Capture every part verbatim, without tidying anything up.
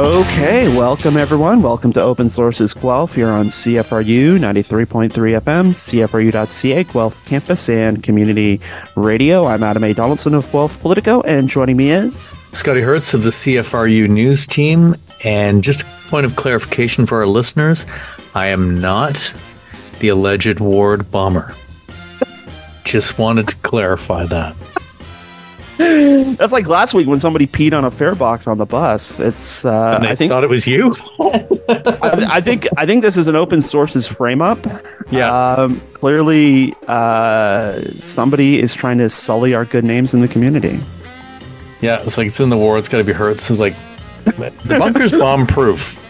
Okay, welcome everyone. Welcome to Open Sources Guelph here on C F R U ninety-three point three F M, C F R U dot C A, Guelph Campus and Community Radio. I'm Adam A. Donaldson of Guelph Politico, and joining me is... Scotty Hertz of the C F R U News Team. And just a point of clarification for our listeners, I am not the alleged Ward bomber. Just wanted to clarify that. That's like last week when somebody peed on a fare box on the bus. It's uh, and they I think thought it was you. I, I think I think this is an open sources frame up. Yeah. Um, clearly, uh, somebody is trying to sully our good names in the community. Yeah, it's like it's in the war. It's got to be Hertz. It's like the bunker's bomb proof.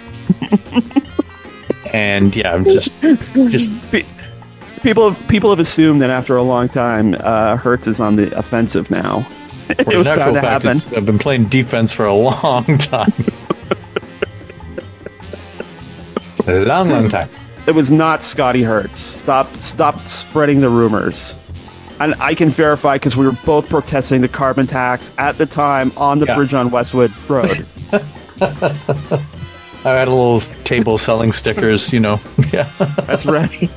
And yeah, I'm just just. People have people have assumed that after a long time, uh, Hertz is on the offensive now. It was bound to happen. I've been playing defense for a long time. A long, long time. It was not Scotty Hertz. Stop, stop spreading the rumors. And I can verify because we were both protesting the carbon tax at the time on the yeah. bridge on Westwood Road. I had a little table selling stickers, you know. Yeah, that's right.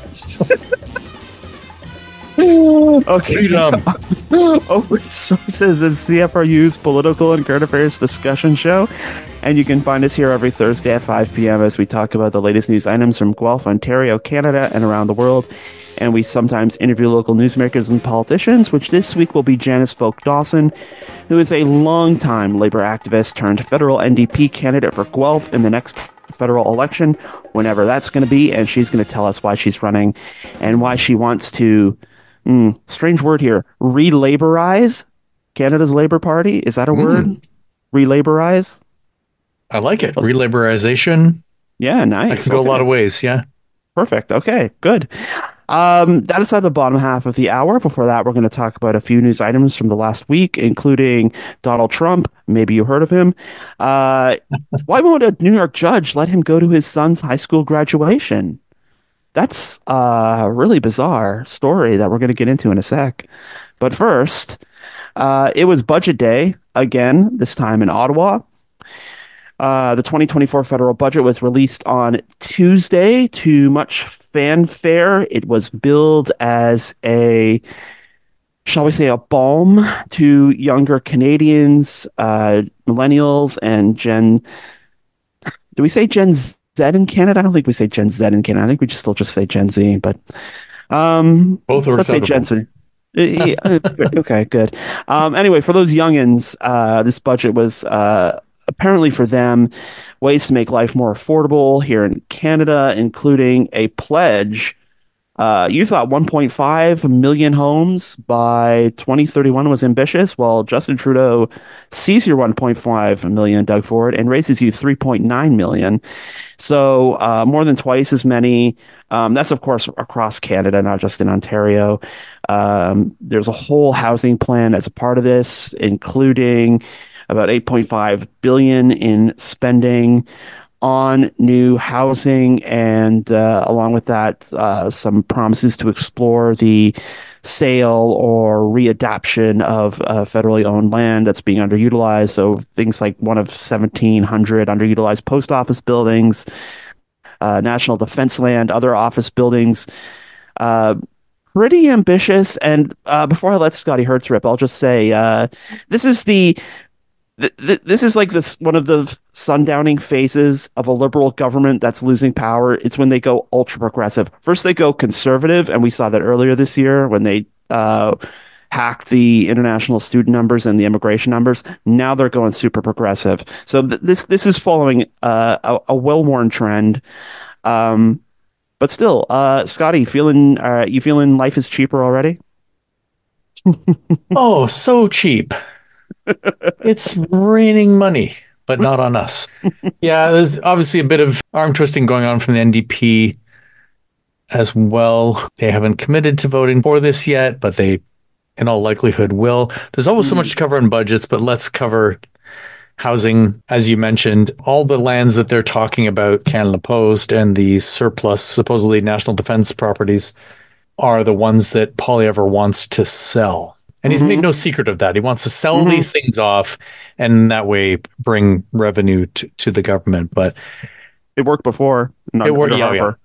Okay. Freedom. Open Sources is C F R U's political and current affairs discussion show, and you can find us here every Thursday at five p.m. as we talk about the latest news items from Guelph, Ontario, Canada, and around the world. And we sometimes interview local newsmakers and politicians, which this week will be Janice Folk Dawson, who is a longtime labor activist turned federal N D P candidate for Guelph in the next federal election, whenever that's going to be. And she's going to tell us why she's running and why she wants to, mm, strange word here, relaborize Canada's Labour Party. Is that a mm. word? Relaborize? I like it. Relaborization. Yeah, nice. I can go okay. a lot of ways, yeah. Perfect. Okay, good. Um, that is at the bottom half of the hour. Before that, we're going to talk about a few news items from the last week, including Donald Trump. Maybe you heard of him. Uh, why won't a New York judge let him go to his son's high school graduation? That's a really bizarre story that we're going to get into in a sec. But first, uh, it was budget day again, this time in Ottawa. Uh, the twenty twenty-four federal budget was released on Tuesday to much fanfare. It was billed as a, shall we say, a balm to younger Canadians, uh, millennials, and Gen... Do we say Gen Z in Canada? I don't think we say Gen Z in Canada. I think we just still just say Gen Z, but... Um, Both are let's say Gen Z. Yeah, okay, good. Um, anyway, for those youngins, uh, this budget was... Uh, apparently for them, ways to make life more affordable here in Canada, including a pledge. Uh, you thought one point five million homes by twenty thirty-one was ambitious. Well, Justin Trudeau sees your one point five million, Doug Ford, and raises you three point nine million. So uh, more than twice as many. Um, that's, of course, across Canada, not just in Ontario. Um, there's a whole housing plan as a part of this, including about eight point five billion dollars in spending on new housing, and uh, along with that, uh, some promises to explore the sale or readaption of uh, federally owned land that's being underutilized. So things like one of seventeen hundred underutilized post office buildings, uh, national defense land, other office buildings. Uh, pretty ambitious. And uh, before I let Scotty Hertz rip, I'll just say uh, this is the Th- th- this is like this one of the sundowning phases of a liberal government that's losing power. It's when they go ultra progressive. First, they go conservative, and we saw that earlier this year when they uh, hacked the international student numbers and the immigration numbers. Now they're going super progressive. So th- this this is following uh, a, a well-worn trend. Um, but still, uh, Scotty, feeling uh, you feeling life is cheaper already? Oh, so cheap. It's raining money, but not on us. Yeah, there's obviously a bit of arm twisting going on from the N D P as well. They haven't committed to voting for this yet, but they, in all likelihood, will. There's always mm. so much to cover in budgets, but let's cover housing. As you mentioned, all the lands that they're talking about, Canada Post and the surplus, supposedly national defense properties, are the ones that Poilievre wants to sell. And he's made Mm-hmm. no secret of that. He wants to sell Mm-hmm. these things off and that way bring revenue to, to the government. But It worked before it under, worked. under Yeah, yeah. Harper.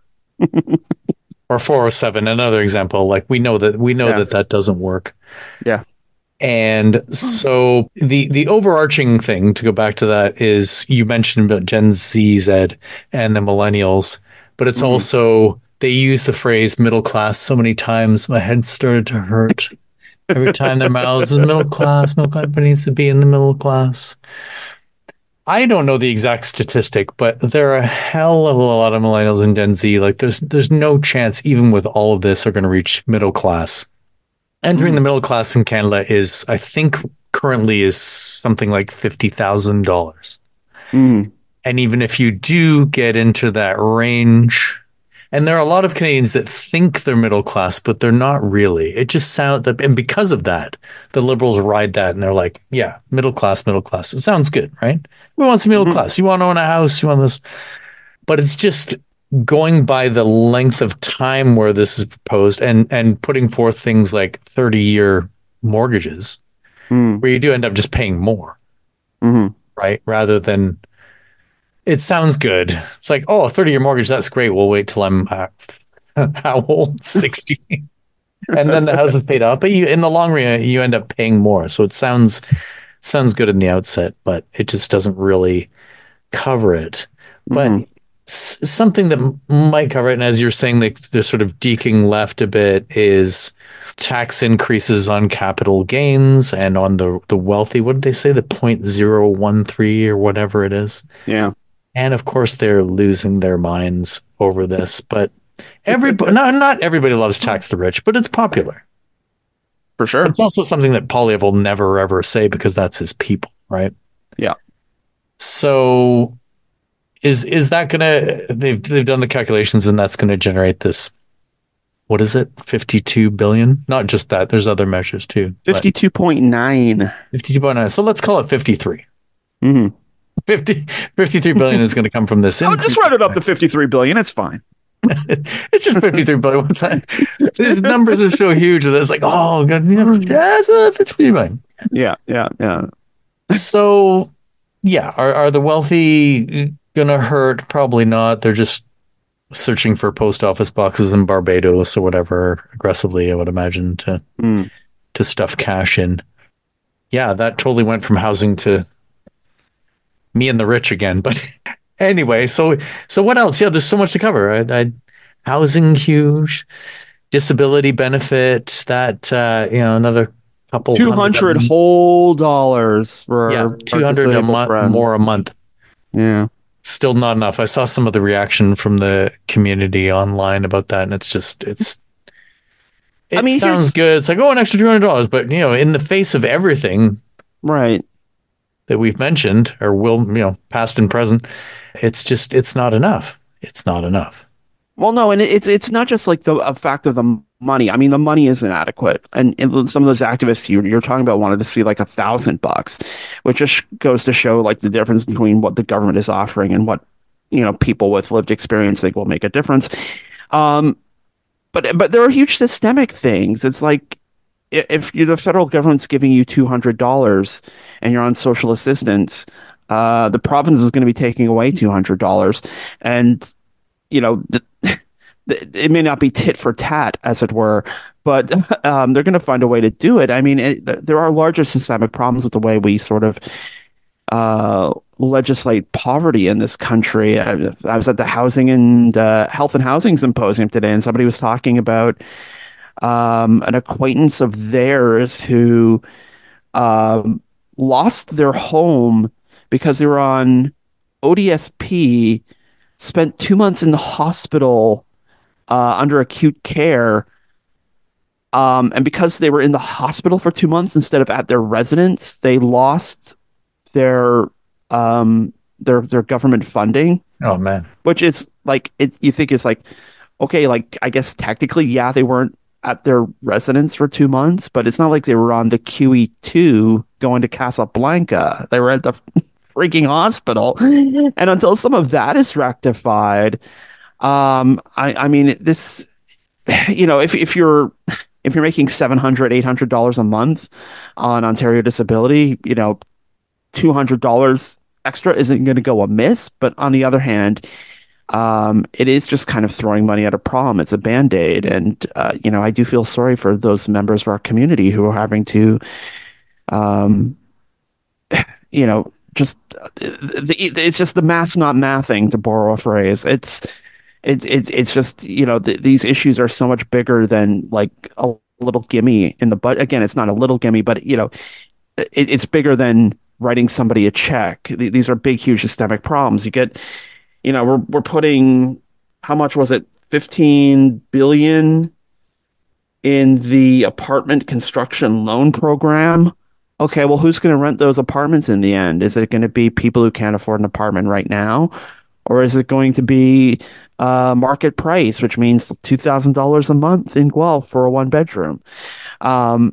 Or four oh seven, another example. Like we know that we know Yeah. that that doesn't work. Yeah. And so the the overarching thing to go back to that is you mentioned about Gen Z, Z, and the millennials, but it's Mm-hmm. also they use the phrase middle class so many times. My head started to hurt every time their mouths is middle class. Middle class everybody needs to be in the middle class. I don't know the exact statistic, but there are a hell of a lot of millennials and Gen Z. Like there's there's no chance, even with all of this, are going to reach middle class. Entering Mm-hmm. the middle class in Canada is, I think, currently is something like fifty thousand dollars. Mm-hmm. And even if you do get into that range, and there are a lot of Canadians that think they're middle class, but they're not really. It just sounds that, and because of that, the Liberals ride that, and they're like, "Yeah, middle class, middle class. It sounds good, right? We want some middle Mm-hmm. class. You want to own a house. You want this." But it's just going by the length of time where this is proposed and and putting forth things like thirty year mortgages where you do end up just paying more, Mm-hmm. right? Rather than it sounds good. It's like, oh, a thirty year mortgage, that's great. We'll wait till I'm uh, how old? sixty. And then the house is paid off. But you in the long run you end up paying more. So it sounds sounds good in the outset, but it just doesn't really cover it. But Mm-hmm. something that m- might cover it, and as you're saying, they, they're sort of deking left a bit, is tax increases on capital gains and on the the wealthy. What did they say? The point zero one three or whatever it is. Yeah. And of course, they're losing their minds over this. But everybody, no, not everybody loves tax the rich, but it's popular. For But sure. it's also something that Polyev will never ever say because that's his people, right? Yeah. So is is that gonna they've they've done the calculations and that's gonna generate this, what is it, fifty-two billion? Not just that, there's other measures too, but fifty-two point nine. fifty-two point nine. So let's call it fifty-three. Mm-hmm. fifty, fifty-three billion is going to come from this I'll increase. just write it up to fifty-three billion. It's fine. It's just fifty-three billion. What's that? These numbers are so huge that it's like, oh god, you know, that's uh, fifty-three billion. Yeah. Yeah. Yeah. So yeah, are are the wealthy gonna hurt? Probably not. They're just searching for post office boxes in Barbados or whatever aggressively, I would imagine, to Mm. to stuff cash in. Yeah, that totally went from housing to me and the rich again. But anyway, so so what else? Yeah, there's so much to cover. I, I, housing huge, disability benefit, that uh, you know, another couple Two hundred hundred, whole dollars for yeah, our two hundred a disabled month friends. more a month. Yeah. Still not enough. I saw some of the reaction from the community online about that, and it's just it's it I mean, sounds here's- good. It's like, oh, an extra two hundred dollars, but you know, in the face of everything Right. that we've mentioned or will, you know, past and present, it's just it's not enough. It's not enough. Well, no, and it's it's not just like the a fact of the money. I mean, the money is inadequate, and, and some of those activists you, you're talking about wanted to see like a thousand bucks, which just goes to show like the difference between what the government is offering and what you know people with lived experience think will make a difference. Um, but but there are huge systemic things. It's like i- if you, the federal government's giving you two hundred dollars and you're on social assistance, uh, the province is going to be taking away two hundred dollars, and you know, the, it may not be tit for tat, as it were, but um, they're going to find a way to do it. I mean, it, there are larger systemic problems with the way we sort of uh, legislate poverty in this country. I, I was at the Housing and uh, Health and Housing Symposium today, and somebody was talking about um, an acquaintance of theirs who um, lost their home because they were on O D S P, spent two months in the hospital uh, under acute care. Um, and because they were in the hospital for two months instead of at their residence, they lost their um, their their government funding, Oh man. which is like it. You think is like okay, like I guess technically, yeah, they weren't at their residence for two months, but it's not like they were on the Q E two going to Casablanca. They were at the freaking hospital, and until some of that is rectified, um, I I mean this, you know, if if you're if you're making seven hundred, eight hundred dollars a month on Ontario disability, you know, two hundred dollars extra isn't going to go amiss. But on the other hand, um, it is just kind of throwing money at a problem. It's a band-aid. And, uh, you know, I do feel sorry for those members of our community who are having to, um, you know, just uh, the, it's just the math's not mathing, to borrow a phrase. It's it's it's it's just, you know, th these issues are so much bigger than like a little gimme in the butt. Again, it's not a little gimme, but you know, it, it's bigger than writing somebody a check. Th these are big, huge systemic problems. You get, you know, we're we're putting, how much was it? fifteen billion in the apartment construction loan program. Okay, well, who's going to rent those apartments in the end? Is it going to be people who can't afford an apartment right now? Or is it going to be uh, market price, which means two thousand dollars a month in Guelph for a one bedroom? Um,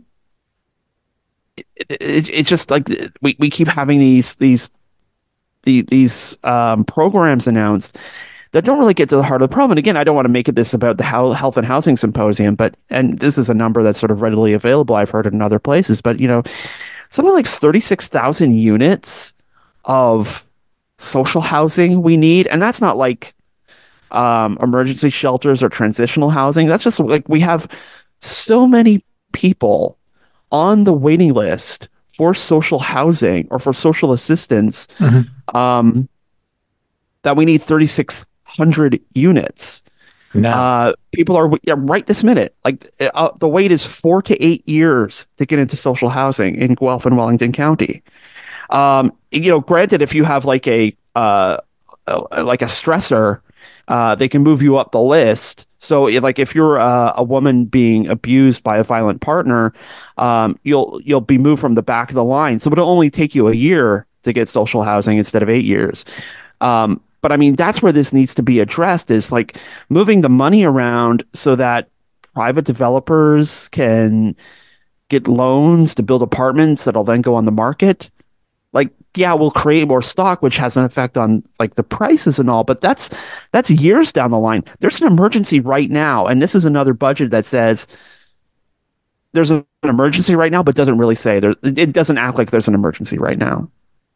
it, it, it's just like we, we keep having these these these, these um, programs announced that don't really get to the heart of the problem. And again, I don't want to make it this about the how, health and housing symposium, but and this is a number that's sort of readily available. I've heard it in other places, but you know, something like thirty-six thousand units of social housing we need. And that's not like um, emergency shelters or transitional housing. That's just like we have so many people on the waiting list for social housing or for social assistance, mm-hmm. um, that we need thirty-six hundred units. No. Uh, people are, yeah, right this minute. Like uh, the wait is four to eight years to get into social housing in Guelph and Wellington County. Um, you know, granted, if you have like a uh, like a stressor, uh, they can move you up the list. So, like, if you're uh, a woman being abused by a violent partner, um, you'll you'll be moved from the back of the line. So it'll only take you a year to get social housing instead of eight years. Um, but I mean, that's where this needs to be addressed, is like moving the money around so that private developers can get loans to build apartments that'll then go on the market. Like, yeah, we'll create more stock, which has an effect on like the prices and all, but that's that's years down the line. There's an emergency right now, and this is another budget that says there's an emergency right now, but doesn't really say there. It doesn't act like there's an emergency right now.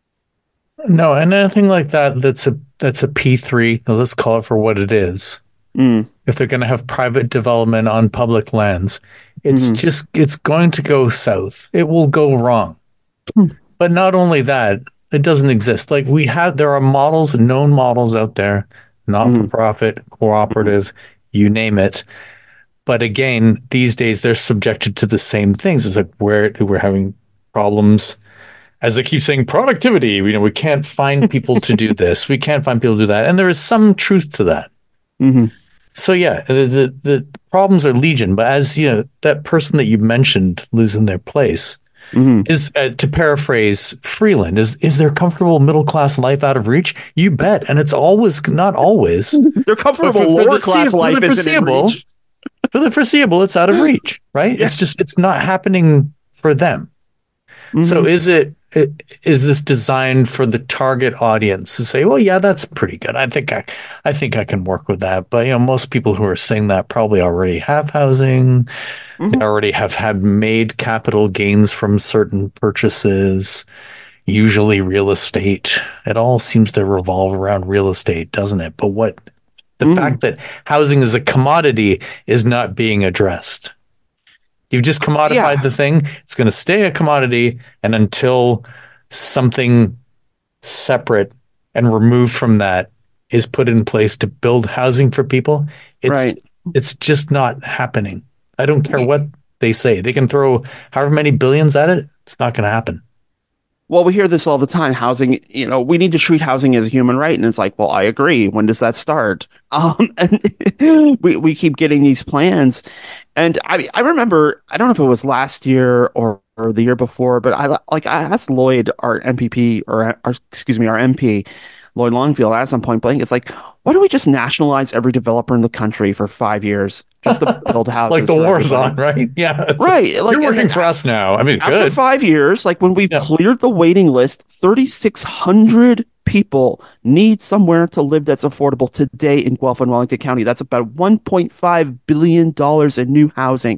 No, and anything like that, that's a that's a P three. Let's call it for what it is. Mm. If they're going to have private development on public lands, it's mm-hmm. just it's going to go south. It will go wrong. Mm. But not only that, it doesn't exist. Like we have, there are models, known models out there, not for profit, mm. cooperative, you name it. But again, these days they're subjected to the same things. It's like we're we're having problems, as they keep saying, productivity. You know, we can't find people to do this. We can't find people to do that, and there is some truth to that. Mm-hmm. So yeah, the, the the problems are legion. But as you know, that person that you mentioned losing their place. Mm-hmm. Is uh, to paraphrase Freeland, is is their comfortable middle class life out of reach? You bet, and it's always not always. Their comfortable lower class life isn't in reach. For the foreseeable, it's out of reach, right? Yeah. It's just it's not happening for them. Mm-hmm. So is it, it is this designed for the target audience to say, well, yeah, that's pretty good. I think I I think I can work with that. But you know, most people who are saying that probably already have housing. Mm-hmm. They already have had made capital gains from certain purchases, usually real estate. It all seems to revolve around real estate, doesn't it? But what the mm-hmm. fact that housing is a commodity is not being addressed. You've just commodified yeah. the thing. It's going to stay a commodity. And until something separate and removed from that is put in place to build housing for people, it's right. it's just not happening. I don't care what they say. They can throw however many billions at it. It's not going to happen. Well, we hear this all the time. Housing, you know, we need to treat housing as a human right. And it's like, well, I agree. When does that start? Um, and we, we keep getting these plans. And I I remember, I don't know if it was last year or, or the year before, but I like I asked Lloyd, our M P P, or our, excuse me, our M P, Lloyd Longfield, asked him point blank, it's like, why don't we just nationalize every developer in the country for five years just to build houses? Like the war's on, right? Yeah. Right. Like, you're working and, for us now. I mean, after good. five years, like when we've yeah. cleared the waiting list, thirty-six hundred people need somewhere to live that's affordable today in Guelph and Wellington County. That's about one point five billion dollars in new housing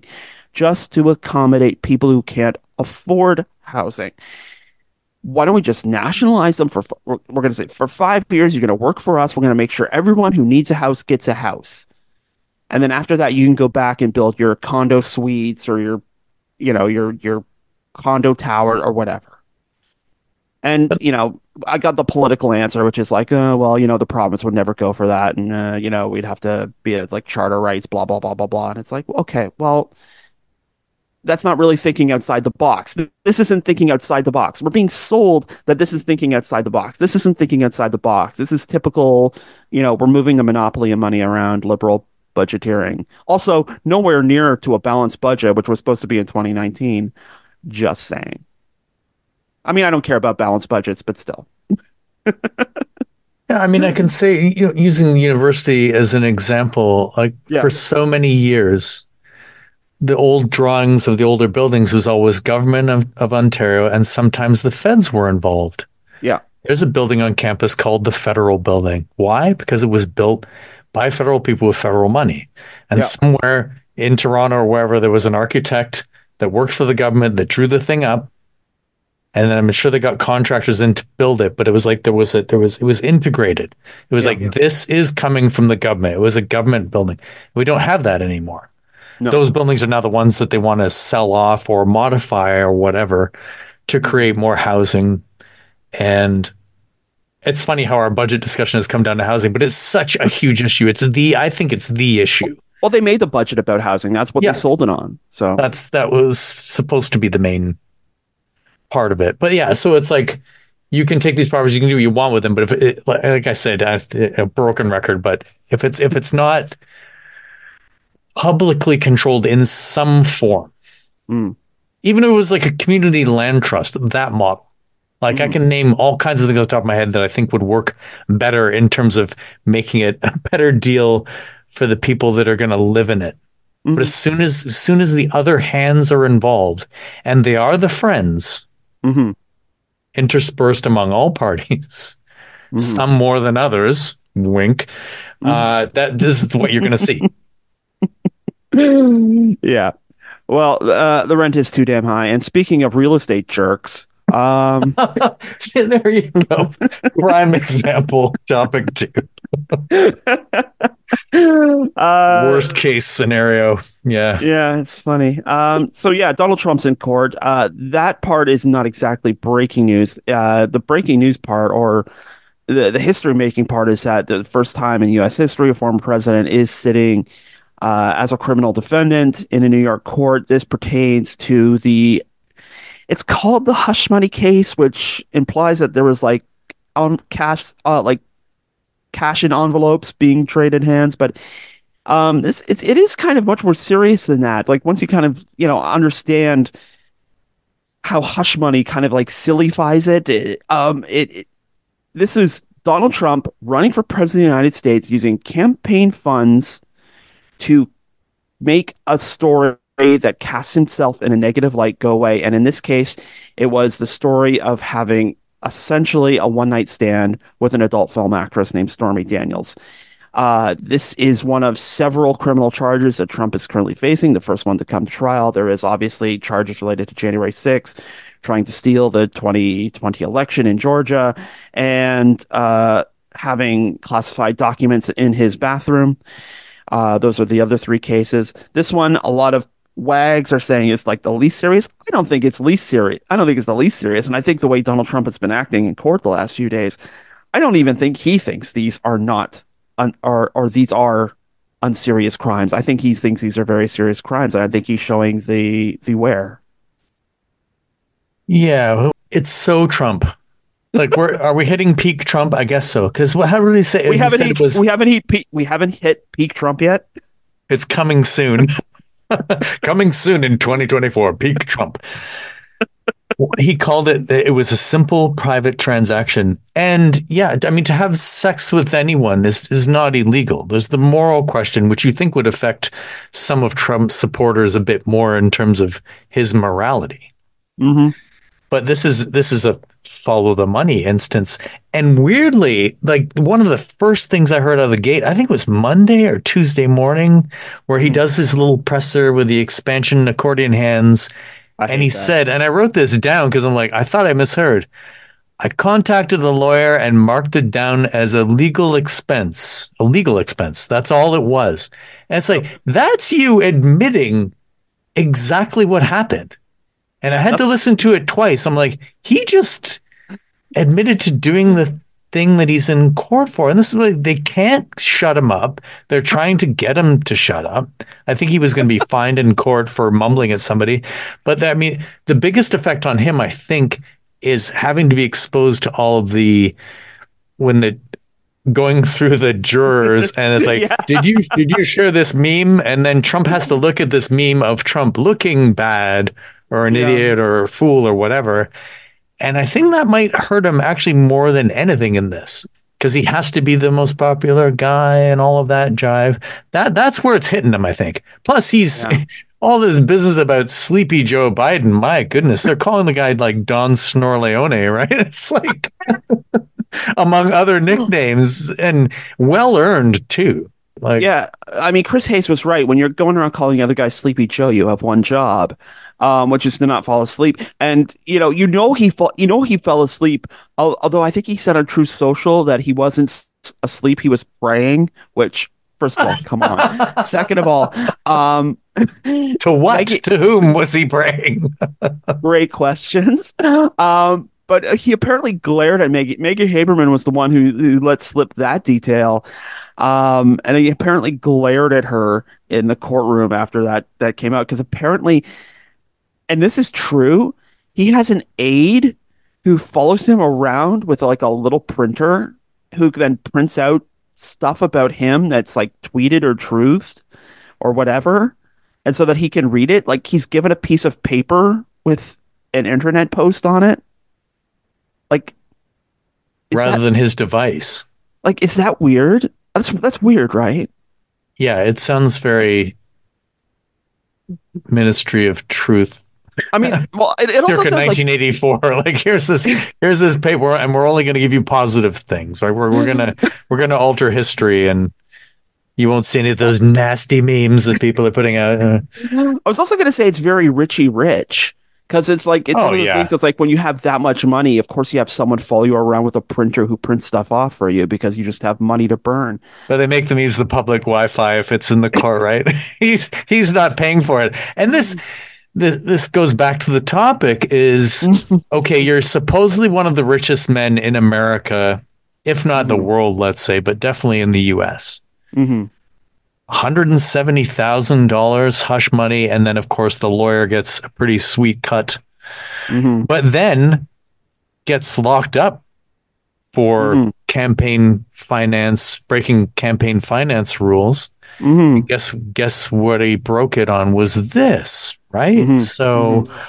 just to accommodate people who can't afford housing. Why don't we just nationalize them for, we're, we're going to say for five years, you're going to work for us. We're going to make sure everyone who needs a house gets a house. And then after that, you can go back and build your condo suites or your, you know, your, your condo tower or whatever. And, you know, I got the political answer, which is like, oh, well, you know, the province would never go for that. And, uh, you know, we'd have to be a, like charter rights, blah, blah, blah, blah, blah. And it's like, okay, well, that's not really thinking outside the box. This isn't thinking outside the box. We're being sold that this is thinking outside the box. This isn't thinking outside the box. This is typical, you know, we're moving the monopoly of money around liberal budgeteering. Also, nowhere near to a balanced budget, which was supposed to be in twenty nineteen. Just saying. I mean, I don't care about balanced budgets, but still. Yeah, I mean, I can say, you know, using the university as an example, like Yeah. for so many years, the old drawings of the older buildings was always government of, of Ontario, and sometimes the feds were involved. Yeah. There's a building on campus called the Federal Building. Why? Because it was built by federal people with federal money. And Yeah. somewhere in Toronto or wherever, there was an architect that worked for the government that drew the thing up. And then I'm sure they got contractors in to build it, but it was like there was a there was it was integrated. It was Yeah, like yeah. this is coming from the government. It was a government building. We don't have that anymore. No. Those buildings are now the ones that they want to sell off or modify or whatever to create more housing. And it's funny how our budget discussion has come down to housing, but it's such a huge issue. It's the I think it's the issue. Well, they made the budget about housing. That's what Yeah. they sold it on. So That's that was supposed to be the main part of it. But yeah, so it's like you can take these properties, you can do what you want with them. But if it, like I said, I have a broken record. But if it's if it's not publicly controlled in some form, mm, even if it was like a community land trust, that model, like I Mhm. can name all kinds of things off the top of my head that I think would work better in terms of making it a better deal for the people that are going to live in it. mhm. But as soon as as soon as the other hands are involved, and they are the friends Mhm. interspersed among all parties, Mhm. some more than others, wink, uh, that this is what you're going to see. Yeah. Well, uh, the rent is too damn high. And speaking of real estate jerks, um, See, there you go. Prime example, topic two. uh, Worst case scenario. Yeah. yeah, it's funny. Um, so yeah, Donald Trump's in court. Uh, that part is not exactly breaking news. Uh, the breaking news part, or the, the history making part, is that the first time in U S history a former president is sitting uh, as a criminal defendant in a New York court. This pertains to the, it's called the hush money case, which implies that there was like on cash, uh, like cash in envelopes being traded hands. But um, this it's it is kind of much more serious than that. Like once you kind of you know understand how hush money kind of like sillifies it, it um, it, it this is Donald Trump running for president of the United States using campaign funds to make a story that casts himself in a negative light go away. And in this case, it was the story of having essentially a one night stand with an adult film actress named Stormy Daniels. Uh, this is one of several criminal charges that Trump is currently facing. The first one to come to trial. There is obviously charges related to January sixth, trying to steal the twenty twenty election in Georgia, and uh, having classified documents in his bathroom. Uh, those are the other three cases. This one, a lot of wags are saying is like the least serious. I don't think it's least serious. I don't think it's the least serious. And I think the way Donald Trump has been acting in court the last few days, I don't even think he thinks these are not un- or or these are unserious crimes. I think he thinks these are very serious crimes, and I think he's showing the the where. Yeah. It's so Trump. Like, we're, are we hitting peak Trump? I guess so. Because what? How did he say? We He haven't said hit, it was. we haven't hit peak, we haven't hit peak Trump yet. It's coming soon. Coming soon in twenty twenty-four. Peak Trump. He called it. It was a simple private transaction, and yeah, I mean, to have sex with anyone is is not illegal. There's the moral question, which you think would affect some of Trump's supporters a bit more in terms of his morality. Mm-hmm. But this is this is a follow the money instance. And weirdly, like one of the first things I heard out of the gate, I think it was Monday or Tuesday morning, where he does his little presser with the expansion accordion hands. I And he hate that. said, and I wrote this down because I'm like, I thought I misheard. I contacted the lawyer and marked it down as a legal expense, a legal expense. That's all it was. And it's like, that's you admitting exactly what happened. And I had to listen to it twice. I'm like, he just admitted to doing the thing that he's in court for. And this is why they can't shut him up. They're trying to get him to shut up. I think he was going to be fined in court for mumbling at somebody. But that, I mean, the biggest effect on him, I think, is having to be exposed to all of the, when the, going through the jurors and it's like, yeah. did you did you share this meme? And then Trump has to look at this meme of Trump looking bad or an yeah. idiot or a fool or whatever. And I think that might hurt him actually more than anything in this, because he has to be the most popular guy and all of that jive. That that's where it's hitting him, I think. Plus, he's yeah. all this business about Sleepy Joe Biden. My goodness, they're calling the guy like Don Snorleone, right? It's like among other nicknames, and well earned too. Like, yeah, I mean, Chris Hayes was right. When you're going around calling the other guy Sleepy Joe, you have one job, um, which is to not fall asleep. And you know, you know he fall, you know he fell asleep. Although I think he said on True Social that he wasn't asleep; he was praying. Which, first of all, come on. Second of all, um, to what? Maggie, to whom was he praying? Great questions. Um, but he apparently glared at Maggie. Maggie Haberman was the one who, who let slip that detail. Um, and he apparently glared at her in the courtroom after that that came out, because apparently, and this is true, he has an aide who follows him around with like a little printer who then prints out stuff about him that's like tweeted or truthed or whatever, and so that he can read it. Like, he's given a piece of paper with an internet post on it. Like, rather that, than his device. Like, is that weird? That's that's weird, right? Yeah, it sounds very Ministry of Truth. I mean, well, it, it also sounds nineteen eighty-four. Like, like here's this here's this paper, and we're only going to give you positive things. Right? We're we're gonna we're gonna alter history, and you won't see any of those nasty memes that people are putting out. I was also going to say it's very Richie Rich. Because it's like, it's oh, one of those yeah. things that's like, when you have that much money, of course you have someone follow you around with a printer who prints stuff off for you because you just have money to burn. But they make them use the public Wi-Fi if it's in the car, right? he's he's not paying for it. And this this this goes back to the topic is, okay, you're supposedly one of the richest men in America, if not mm-hmm. the world, let's say, but definitely in the U S. Mm-hmm. one hundred seventy thousand dollars hush money, and then of course the lawyer gets a pretty sweet cut, mm-hmm. but then gets locked up for mm-hmm. campaign finance, breaking campaign finance rules. Mm-hmm. Guess guess what he broke it on was this, right? Mm-hmm. So mm-hmm.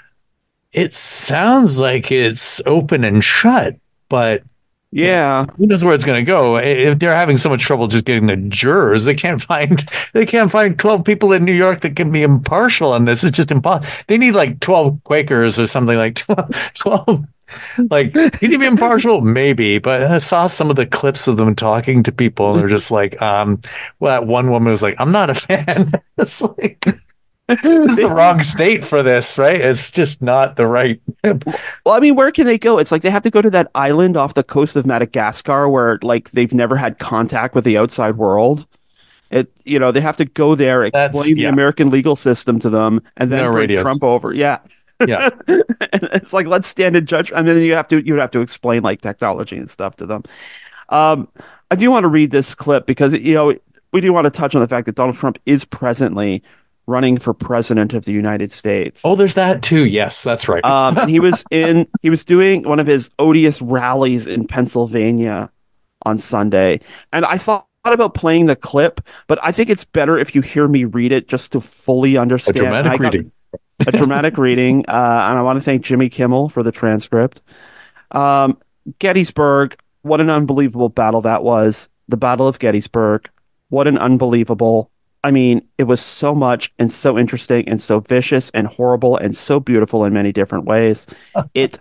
it sounds like it's open and shut, but yeah, who knows where it's going to go? If they're having so much trouble just getting the jurors, they can't find they can't find twelve people in New York that can be impartial on this. It's just impossible. They need like twelve Quakers or something, like twelve. twelve like, can you be impartial? Maybe, but I saw some of the clips of them talking to people, and they're just like, um, well, that one woman was like, "I'm not a fan." It's like, it's the wrong state for this, right? It's just not the right. Well, I mean, where can they go? It's like they have to go to that island off the coast of Madagascar where, like, they've never had contact with the outside world. It, you know, they have to go there, explain That's, the yeah. American legal system to them, and then no bring radios. Trump over. Yeah, yeah. It's like, let's stand and judge, and then you have to you have to explain like technology and stuff to them. Um, I do want to read this clip because, you know, we do want to touch on the fact that Donald Trump is presently running for president of the United States. Oh, there's that too. Yes, that's right. um, and he was in, he was doing one of his odious rallies in Pennsylvania on Sunday. And I thought about playing the clip, but I think it's better if you hear me read it just to fully understand. A dramatic reading. A dramatic reading. Uh, and I want to thank Jimmy Kimmel for the transcript. Um, Gettysburg, what an unbelievable battle that was. The Battle of Gettysburg. What an unbelievable I mean, it was so much and so interesting and so vicious and horrible and so beautiful in many different ways. It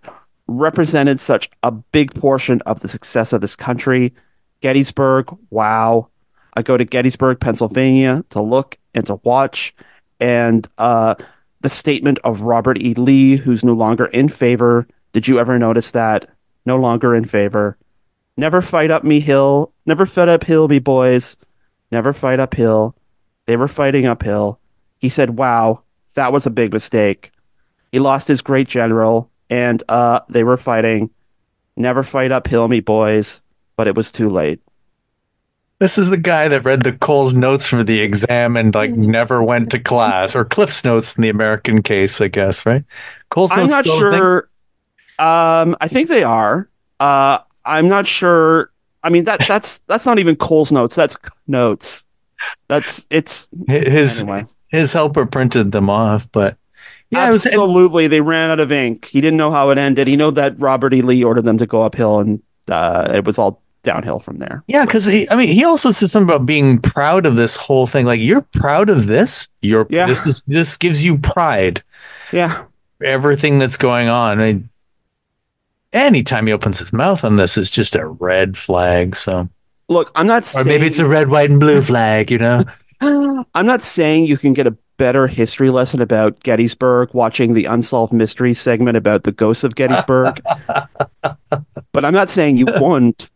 represented such a big portion of the success of this country. Gettysburg, wow. I go to Gettysburg, Pennsylvania to look and to watch. And uh, the statement of Robert E. Lee, who's no longer in favor. Did you ever notice that? No longer in favor. Never fight up me hill. Never fight uphill, me boys. Never fight uphill. They were fighting uphill. He said, wow, that was a big mistake. He lost his great general, and uh, they were fighting. Never fight uphill, me boys, but it was too late. This is the guy that read the Cole's notes for the exam and like never went to class, or Cliff's notes in the American case, I guess, right? Cole's I'm notes. not still a thing? sure. Um, I think they are. Uh, I'm not sure. I mean that that's that's not even Cole's notes. That's notes. That's it's His anyway. his helper printed them off, but yeah, it was. Absolutely, they ran out of ink. He didn't know how it ended. He knew that Robert E. Lee ordered them to go uphill, and uh, it was all downhill from there. Yeah, because I mean, he also said something about being proud of this whole thing. Like, you're proud of this. You're Yeah. this is this gives you pride. Yeah. Everything that's going on. I mean, anytime he opens his mouth on this, is just a red flag. So, Look, I'm not or saying, maybe it's a red, white, and blue flag. You know, I'm not saying you can get a better history lesson about Gettysburg watching the Unsolved Mysteries segment about the ghosts of Gettysburg, but I'm not saying you won't.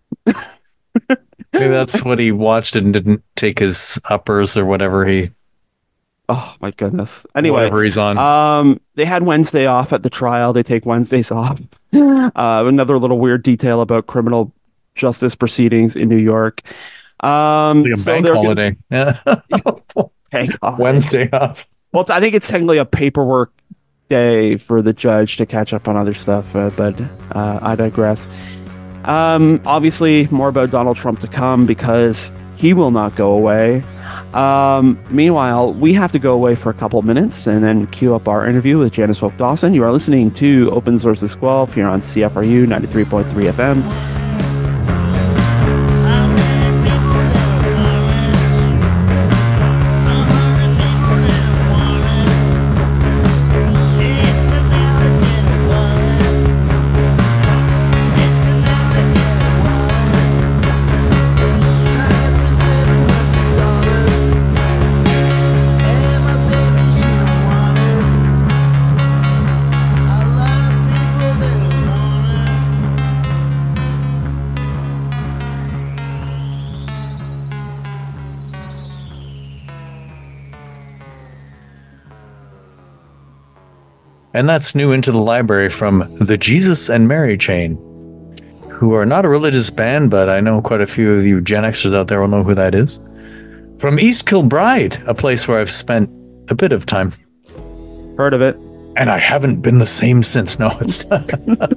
maybe that's what he watched and didn't take his uppers or whatever he. Oh my goodness. Anyway, whatever he's on. Um, they had Wednesday off at the trial. They take Wednesdays off. Uh, another little weird detail about criminal justice proceedings in New York. Um, Like a so bank they're holiday. Yeah. gonna- bank holiday. Wednesday off. Well, it's- I think it's technically a paperwork day for the judge to catch up on other stuff, uh, but uh, I digress. Um, obviously, more about Donald Trump to come because he will not go away. Um, meanwhile, we have to go away for a couple minutes and then queue up our interview with Janice Folk Dawson. You are listening to Open Sources Guelph here on C F R U ninety-three point three F M. And that's new into the library from the Jesus and Mary chain, who are not a religious band, but I know quite a few of you Gen Xers out there will know who that is. From East Kilbride, a place where I've spent a bit of time. Heard of it? And I haven't been the same since. No, it's not.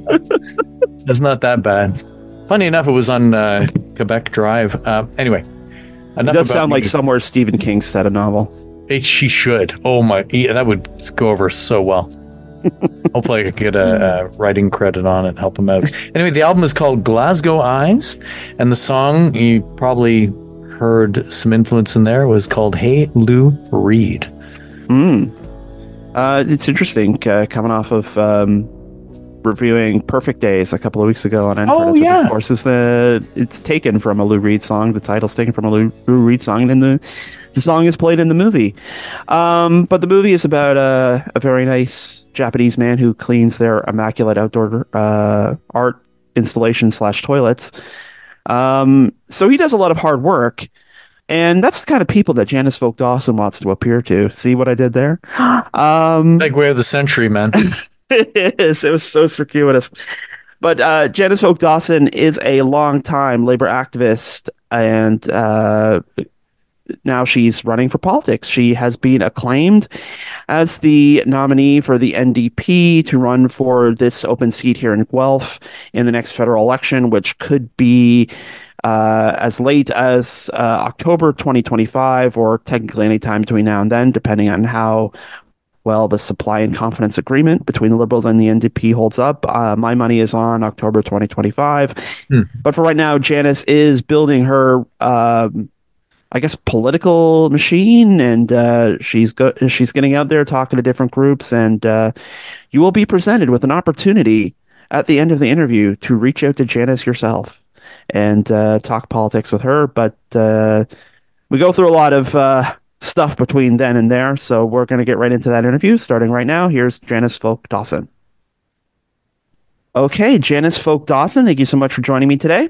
It's not that bad. Funny enough, it was on uh, Quebec Drive. Uh, anyway, It enough does about sound like me. somewhere Stephen King said a novel. It, she should. Oh my, yeah, that would go over so well. Hopefully I could get a, a writing credit on it and help him out. Anyway, the album is called Glasgow Eyes, and the song, you probably heard some influence in there, was called Hey Lou Reed. Mm. Uh, it's interesting uh, coming off of um, reviewing Perfect Days a couple of weeks ago on End Oh, Credits, which yeah. of course is the it's taken from a Lou Reed song. The title's taken from a Lou, Lou Reed song, and the the song is played in the movie. Um, but the movie is about uh, a very nice Japanese man who cleans their immaculate outdoor uh, art installation slash toilets. Um, so he does a lot of hard work. And that's the kind of people that Janice Folk Dawson wants to appear to. See what I did there? Um, Segue of the century, man. it is. It was so circuitous. But uh, Janice Folk Dawson is a longtime labor activist, and uh, now she's running for politics. She has been acclaimed as the nominee for the N D P to run for this open seat here in Guelph in the next federal election, which could be uh, as late as uh, October twenty twenty-five, or technically any time between now and then, depending on how well the supply and confidence agreement between the Liberals and the N D P holds up. Uh, my money is on October twenty twenty-five. Hmm. But for right now, Janice is building her, um, I guess, political machine, and uh, she's go- she's getting out there talking to different groups, and uh, you will be presented with an opportunity at the end of the interview to reach out to Janice yourself and uh, talk politics with her. But uh, we go through a lot of uh, stuff between then and there, so we're going to get right into that interview starting right now. Here's Janice Folk Dawson. Okay, Janice Folk Dawson, thank you so much for joining me today.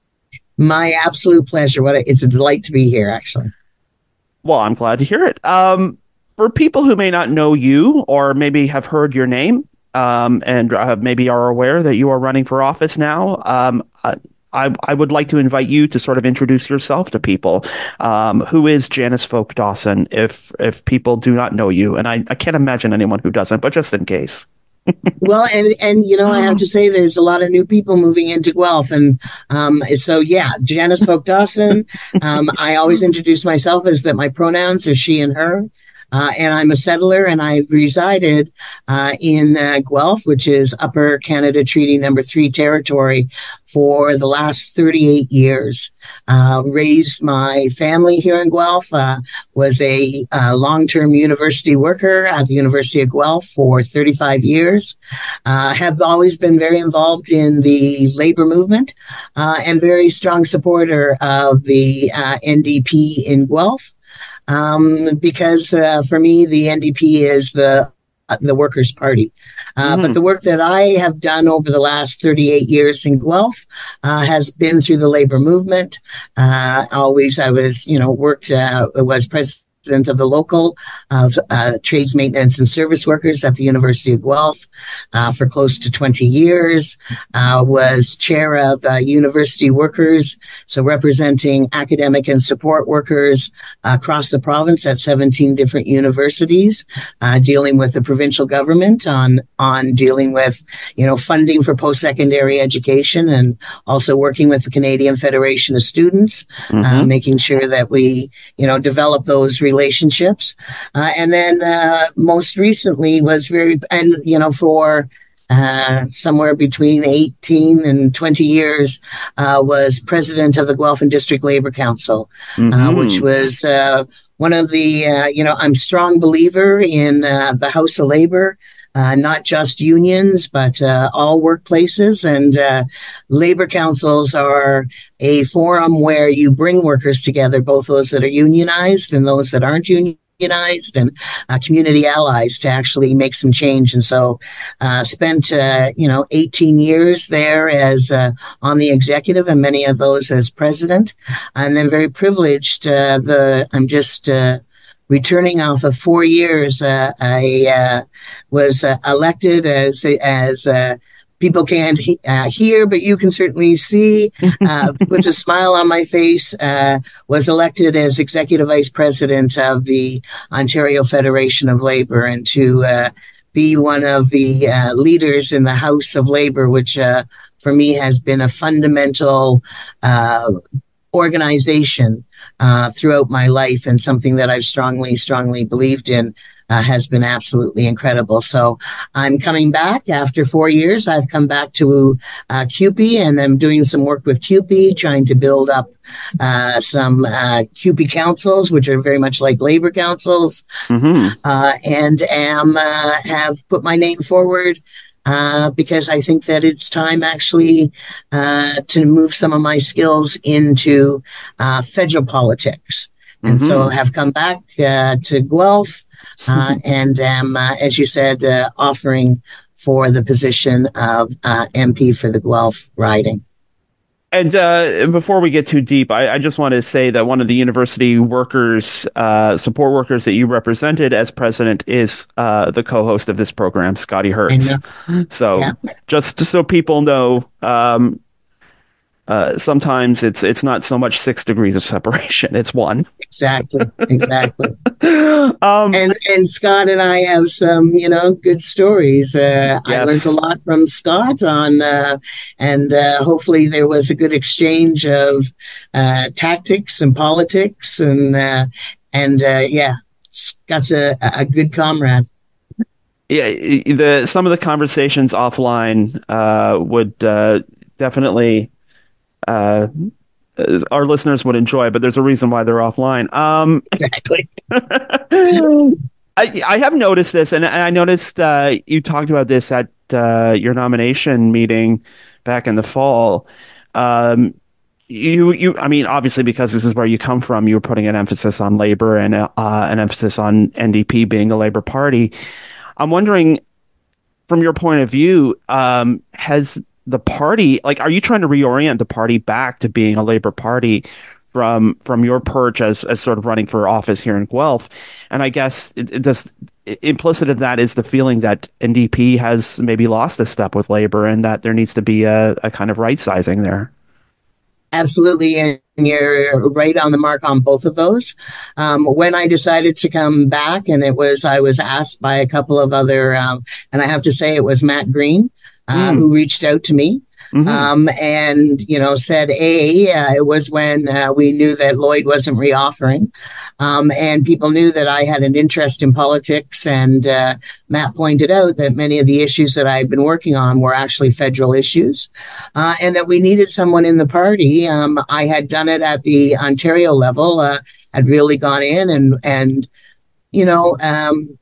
My absolute pleasure. What a, it's a delight to be here, actually. Well, I'm glad to hear it. Um, for people who may not know you or maybe have heard your name um, and uh, maybe are aware that you are running for office now, um, I, I would like to invite you to sort of introduce yourself to people. Um, who is Janice Folk Dawson, if if people do not know you? And I, I can't imagine anyone who doesn't, but just in case. Well, and and you know, I have to say, there's a lot of new people moving into Guelph, and um, so yeah, Janice Folk Dawson. Um, I always introduce myself as that my pronouns are she and her. Uh, and I'm a settler, and I've resided uh, in uh, Guelph, which is Upper Canada Treaty Number Three territory, for the last thirty-eight years. Uh, raised my family here in Guelph. Uh, was a uh, long-term university worker at the University of Guelph for thirty-five years. Uh, have always been very involved in the labor movement uh, and very strong supporter of the uh, N D P in Guelph. Um, because uh, for me, the N D P is the uh, the Workers' Party. Uh, mm-hmm. But the work that I have done over the last thirty-eight years in Guelph uh, has been through the labor movement. Uh, always, I was, you know, worked, uh, was president of the local of uh, trades, maintenance, and service workers at the University of Guelph uh, for close to twenty years. Uh, was chair of uh, university workers, so representing academic and support workers uh, across the province at seventeen different universities, uh, dealing with the provincial government on on dealing with, you know, funding for post-secondary education, and also working with the Canadian Federation of Students, mm-hmm. uh, making sure that we, you know, develop those relationships. Uh, and then uh, most recently was very, and, you know, for uh, somewhere between eighteen and twenty years, uh, was president of the Guelph and District Labor Council, mm-hmm. uh, which was uh, one of the, uh, you know, I'm a strong believer in uh, the House of Labor. Uh, not just unions, but uh, all workplaces. And uh, labor councils are a forum where you bring workers together, both those that are unionized and those that aren't unionized, and uh, community allies, to actually make some change. And so uh, spent, uh, you know, eighteen years there as uh, on the executive, and many of those as president. And then very privileged. Uh, the I'm just... Uh, Returning off of four years, uh, I uh, was uh, elected as as uh, people can't he- uh, hear, but you can certainly see. Uh, puts a smile on my face. Uh, was elected as executive vice president of the Ontario Federation of Labor, and to uh, be one of the uh, leaders in the House of Labor, which uh, for me has been a fundamental Uh, organization uh, throughout my life, and something that I've strongly, strongly believed in, uh, has been absolutely incredible. So I'm coming back after four years. I've come back to uh, C U P E, and I'm doing some work with C U P E, trying to build up uh, some uh, C U P E councils, which are very much like labor councils, mm-hmm. uh, and am uh, have put my name forward Uh, because I think that it's time actually uh, to move some of my skills into uh, federal politics. And mm-hmm. so have come back uh, to Guelph uh, and am, uh, as you said, uh, offering for the position of uh, M P for the Guelph riding. And uh, before we get too deep, I, I just want to say that one of the university workers, uh, support workers that you represented as president is uh, the co-host of this program, Scotty Hertz. So yeah. just so people know, um, uh, sometimes it's it's not so much six degrees of separation; it's one. Exactly, exactly. um, and and Scott and I have some, you know, good stories. Uh, yes. I learned a lot from Scott on, uh, and uh, hopefully there was a good exchange of uh, tactics and politics, and uh, and uh, yeah, Scott's a, a good comrade. Yeah, the some of the conversations offline uh, would uh, definitely. Uh, our listeners would enjoy, but there's a reason why they're offline. Um, exactly. I, I have noticed this, and I noticed uh, you talked about this at uh, your nomination meeting back in the fall, um, you you I mean, obviously because this is where you come from, you were putting an emphasis on labor and uh, an emphasis on N D P being a labor party. I'm wondering, from your point of view, um, has the party, like, are you trying to reorient the party back to being a labor party from from your perch as as sort of running for office here in Guelph? And I guess it, it does implicit in that is the feeling that N D P has maybe lost a step with labor and that there needs to be a, a kind of right sizing there. Absolutely. And you're right on the mark on both of those. Um, when I decided to come back, and it was, I was asked by a couple of other, um, and I have to say it was Matt Green, uh, mm. who reached out to me. Mm-hmm. Um, and, you know, said, A, uh, it was when uh, we knew that Lloyd wasn't reoffering. Um, and people knew that I had an interest in politics. And uh, Matt pointed out that many of the issues that I've been working on were actually federal issues, uh, and that we needed someone in the party. Um, I had done it at the Ontario level, uh, had really gone in and, and you know, um,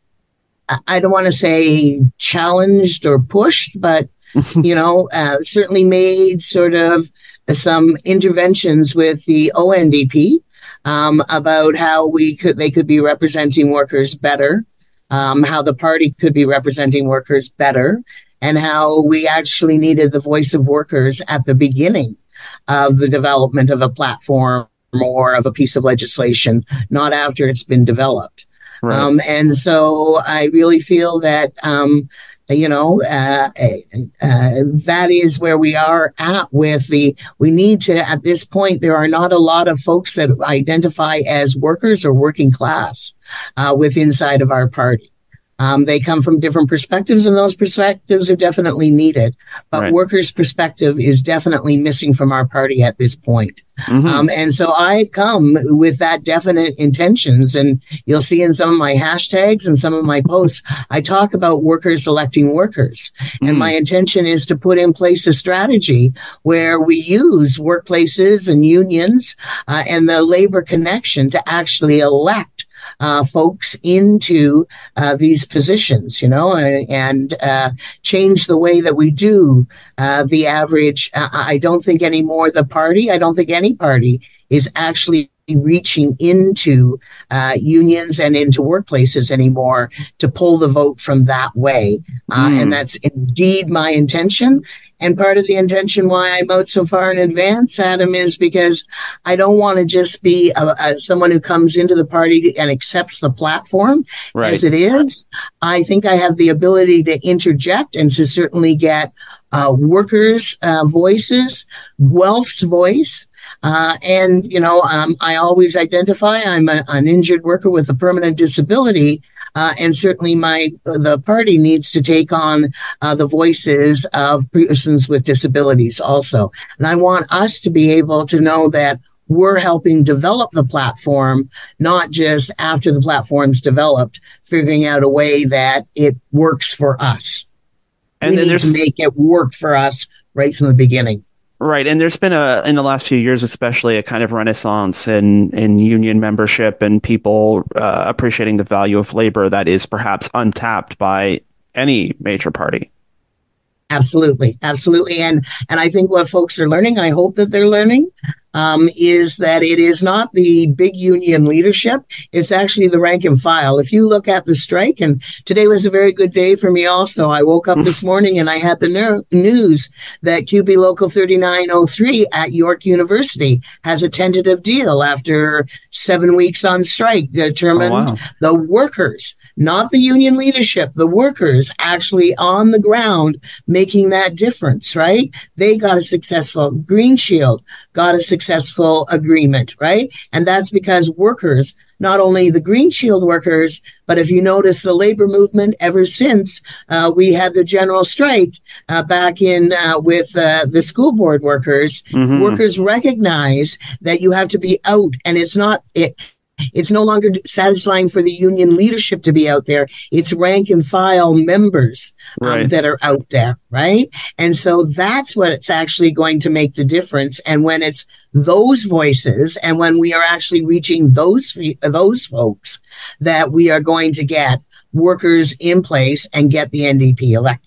I don't want to say challenged or pushed, but you know, uh, certainly made sort of some interventions with the O N D P um, about how we could, they could be representing workers better, um, how the party could be representing workers better, and how we actually needed the voice of workers at the beginning of the development of a platform or of a piece of legislation, not after it's been developed. Right. Um, and so I really feel that, um, you know, uh, uh, that is where we are at with the, we need to, at this point, there are not a lot of folks that identify as workers or working class uh, with inside of our party. Um, they come from different perspectives, and those perspectives are definitely needed. But right. workers' perspective is definitely missing from our party at this point. Mm-hmm. Um, and so I've come with that definite intentions, and you'll see in some of my hashtags and some of my posts, I talk about workers electing workers. Mm-hmm. And my intention is to put in place a strategy where we use workplaces and unions uh, and the labor connection to actually elect Uh, folks into uh, these positions, you know, and, and uh, change the way that we do uh, the average. Uh, I don't think anymore the party, I don't think any party is actually reaching into uh, unions and into workplaces anymore to pull the vote from that way. Uh, mm. And that's indeed my intention. And part of the intention why I'm out so far in advance, Adam, is because I don't want to just be a, a, someone who comes into the party and accepts the platform right. as it is. I think I have the ability to interject and to certainly get uh, workers' uh, voices, Guelph's voice. Uh, and, you know, um, I always identify I'm a, an injured worker with a permanent disability. Uh, and certainly my the party needs to take on uh, the voices of persons with disabilities also. And I want us to be able to know that we're helping develop the platform, not just after the platform's developed, figuring out a way that it works for us. And we then need there's... to make it work for us right from the beginning. Right. And there's been a, in the last few years, especially a kind of renaissance in, in union membership and people uh, appreciating the value of labor that is perhaps untapped by any major party. Absolutely. Absolutely. And, and I think what folks are learning, I hope that they're learning, um, is that it is not the big union leadership. It's actually the rank and file. If you look at the strike, and today was a very good day for me also. I woke up this morning and I had the ner- news that Q B Local thirty-nine oh three at York University has a tentative deal after seven weeks on strike, determined oh, wow. the workers, not the union leadership, the workers actually on the ground making that difference, right? They got a successful Green Shield, got a successful agreement, right? And that's because workers, not only the Green Shield workers, but if you notice the labor movement ever since uh, we had the general strike uh, back in uh, with uh, the school board workers, mm-hmm. workers recognize that you have to be out, and it's not it. It's no longer satisfying for the union leadership to be out there. It's rank and file members um, right. that are out there, right? And so that's what it's actually going to make the difference. And when it's those voices, and when we are actually reaching those those folks, that we are going to get workers in place and get the N D P elected.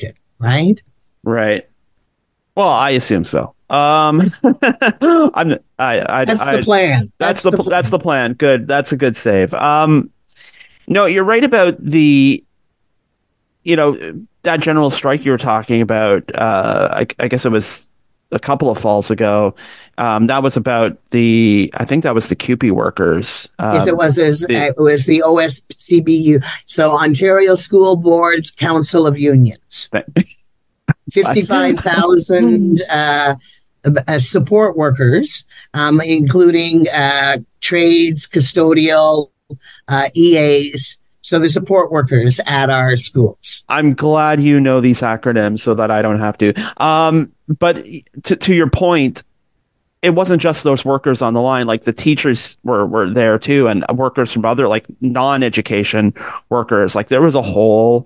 right? Right. Well, I assume so. Um, I'm I I That's I the plan. that's That's the the that's plan. the plan. Good. That's a good save. Um, no, you're right about the you know that general strike you were talking about. Uh, I, I guess it was a couple of falls ago. Um, that was about the I think that was the C U P E workers. Yes, it Um, was as the it was the O S C B U, so Ontario School Boards Council of Unions. fifty-five thousand uh, uh, support workers, um, including uh, trades, custodial, uh, E As. So the support workers at our schools. I'm glad you know these acronyms so that I don't have to. Um, but to to your point, it wasn't just those workers on the line. Like the teachers were were there too, and workers from other like non-education workers. Like there was a whole.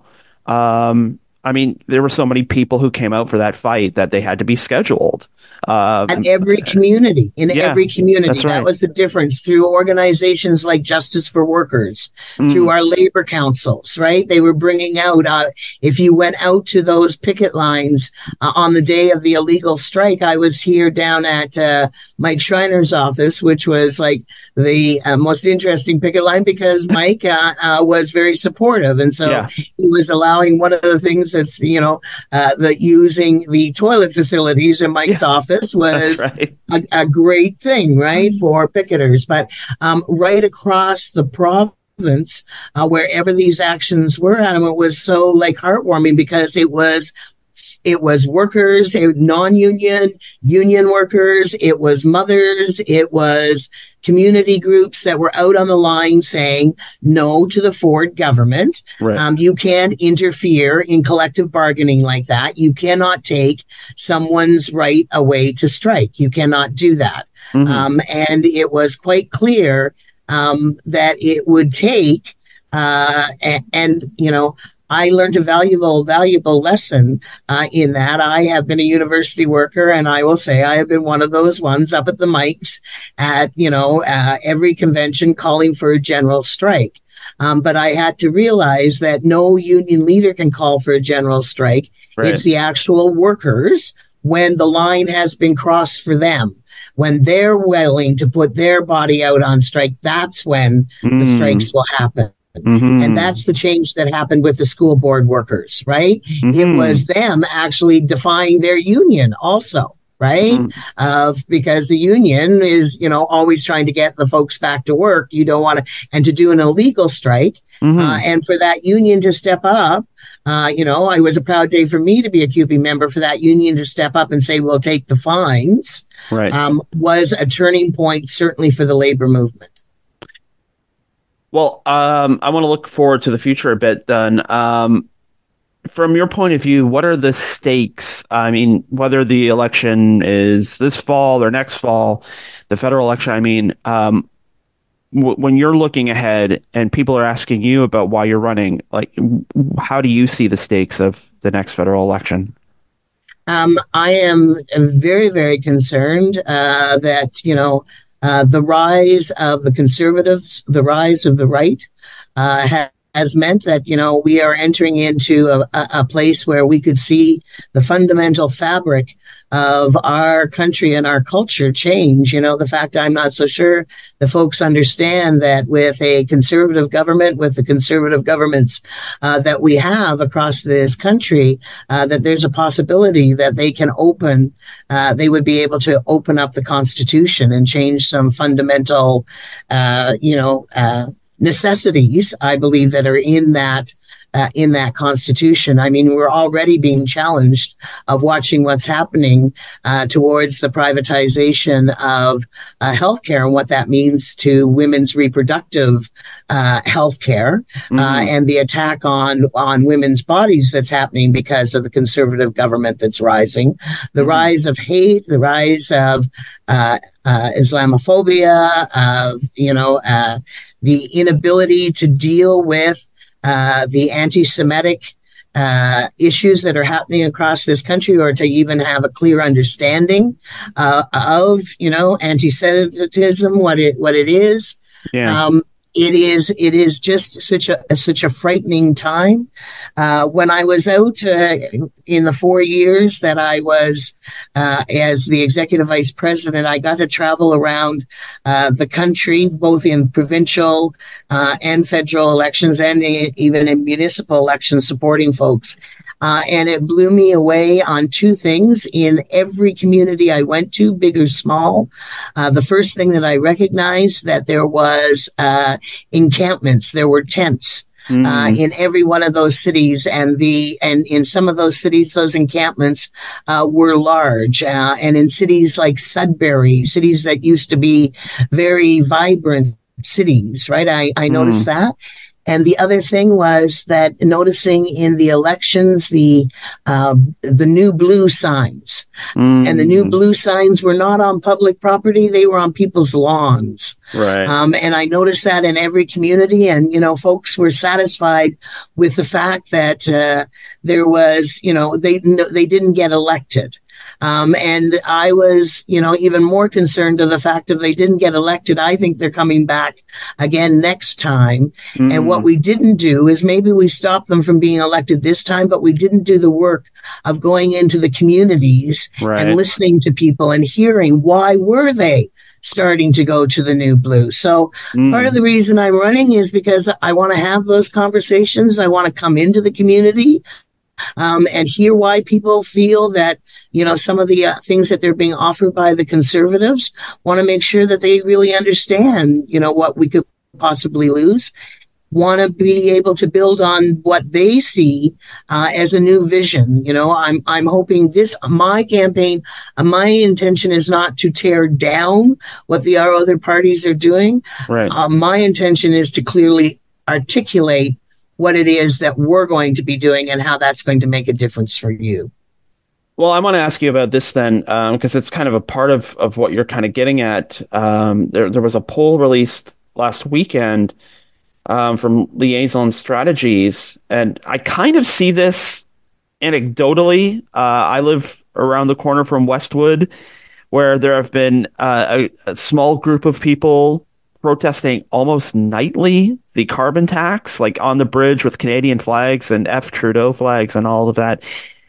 Um, I mean, there were so many people who came out for that fight that they had to be scheduled. At Um, every community, in yeah, every community. that's That right. was the difference through organizations like Justice for Workers, through Mm, our labor councils, right? They were bringing out, uh, if you went out to those picket lines uh, on the day of the illegal strike, I was here down at uh, Mike Schreiner's office, which was like the uh, most interesting picket line because Mike uh, uh, was very supportive. And so yeah, he was allowing one of the things that's, you know, uh, the using the toilet facilities in Mike's yeah, office that's was right. a, a great thing, right, for picketers. But um, right across the province, uh, wherever these actions were, Adam, it was so like heartwarming because it was it was workers, non-union, union workers, it was mothers, it was community groups that were out on the line saying no to the Ford government. Right. Um, you can't interfere in collective bargaining like that. You cannot take someone's right away to strike. You cannot do that. Hmm. Um, and it was quite clear um, that it would take, uh, and, and, you know, I learned a valuable, valuable lesson uh, in that. I have been a university worker, and I will say I have been one of those ones up at the mics at, you know, uh, every convention calling for a general strike. Um, but I had to realize that no union leader can call for a general strike. Right. It's the actual workers when the line has been crossed for them. When they're willing to put their body out on strike, that's when the Mm, strikes will happen. And hmm that's the change that happened with the school board workers, right? It hmm was them actually defying their union also, right? hmm Of because the union is, you know, always trying to get the folks back to work. You don't want to, and to do an illegal strike. Uh, hmm and for that union to step up, uh, you know, it was a proud day for me to be a C U P E member, for that union to step up and say, we'll take the fines, Right. um, was a turning point, certainly for the labor movement. Well, um, I want to look forward to the future a bit then. Um, from your point of view, what are the stakes? I mean, whether the election is this fall or next fall, the federal election, I mean, um, w when you're looking ahead and people are asking you about why you're running, like, w how do you see the stakes of the next federal election? Um, I am very, very concerned uh, that, you know, uh, the rise of the conservatives, the rise of the right, uh, ha- has meant that, you know, we are entering into a, a, a place where we could see the fundamental fabric of our country and our culture change. You know, the fact I'm not so sure the folks understand that with a conservative government, with the conservative governments uh, that we have across this country, uh, that there's a possibility that they can open, uh, they would be able to open up the Constitution and change some fundamental, uh, you know, uh, necessities, I believe, that are in that uh, in that Constitution. I mean, we're already being challenged of watching what's happening uh, towards the privatization of uh, healthcare and what that means to women's reproductive uh, healthcare uh, Hmm. and the attack on on women's bodies that's happening because of the conservative government that's rising, the Hmm. rise of hate, the rise of uh, uh, Islamophobia, of you know uh, the inability to deal with uh, the anti-Semitic uh, issues that are happening across this country, or to even have a clear understanding uh, of, you know, anti-Semitism, what it what it is. Yeah. Um, it is it is just such a such a frightening time. Uh, when I was out uh, in the four years that I was uh, as the executive vice president, I got to travel around uh, the country, both in provincial uh, and federal elections, and even in municipal elections, supporting folks. Uh, and it blew me away on two things in every community I went to, big or small. Uh, the first thing that I recognized that there was uh, encampments, there were tents. Mm. Uh, in every one of those cities, and the and in some of those cities, those encampments uh, were large. Uh, and in cities like Sudbury, cities that used to be very vibrant cities, right? I, I mm. noticed that. And the other thing was that noticing in the elections the uh, the new blue signs, mm. and the new blue signs were not on public property; they were on people's lawns. Right. Um, and I noticed that in every community, and you know, folks were satisfied with the fact that uh, there was, you know, they they didn't get elected. Um, and I was, you know, even more concerned of the fact if they didn't get elected, I think they're coming back again next time. Mm. And what we didn't do is maybe we stopped them from being elected this time, but we didn't do the work of going into the communities right. and listening to people and hearing why were they starting to go to the new blue. So mm. part of the reason I'm running is because I want to have those conversations. I want to come into the community. Um, and hear why people feel that, you know, some of the uh, things that they're being offered by the Conservatives, want to make sure that they really understand, you know, what we could possibly lose, want to be able to build on what they see uh, as a new vision. You know, I'm I'm hoping this, my campaign, uh, my intention is not to tear down what the our other parties are doing. Right. Uh, my intention is to clearly articulate what it is that we're going to be doing and how that's going to make a difference for you. Well, I want to ask you about this then, because um, it's kind of a part of, of what you're kind of getting at. Um, there, there was a poll released last weekend um, from Liaison Strategies, and I kind of see this anecdotally. Uh, I live around the corner from Westwood, where there have been uh, a, a small group of people protesting almost nightly the carbon tax, like on the bridge with Canadian flags and F Trudeau flags and all of that.